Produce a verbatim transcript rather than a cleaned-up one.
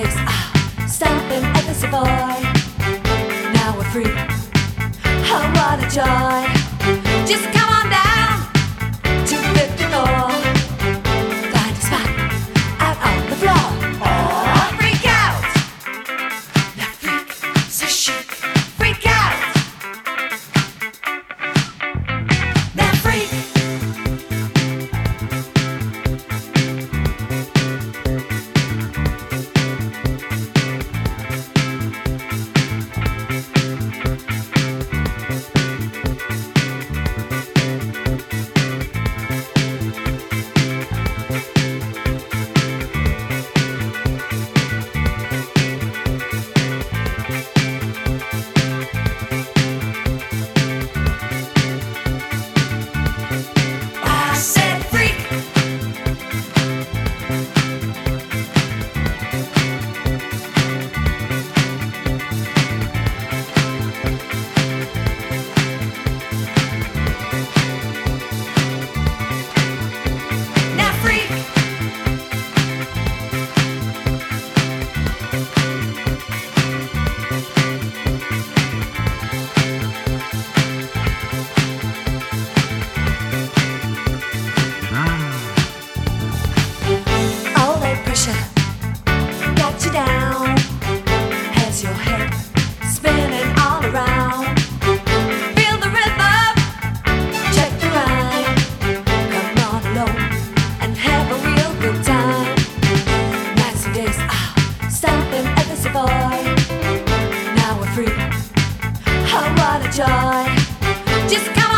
days, ah, stomping at the Savoy. Now we're free. Oh, what a joy. Just come on down to fifty-four. Find a spot out on the floor. Oh, freak out. Now freak, so chic. Freak out. Now freak. Got you down, has your head spinning all around. Feel the rhythm, check the rhyme. Come on along and have a real good time. Nights and days, ah, stomping at the Savoy. Now we're free, oh what a joy. Just come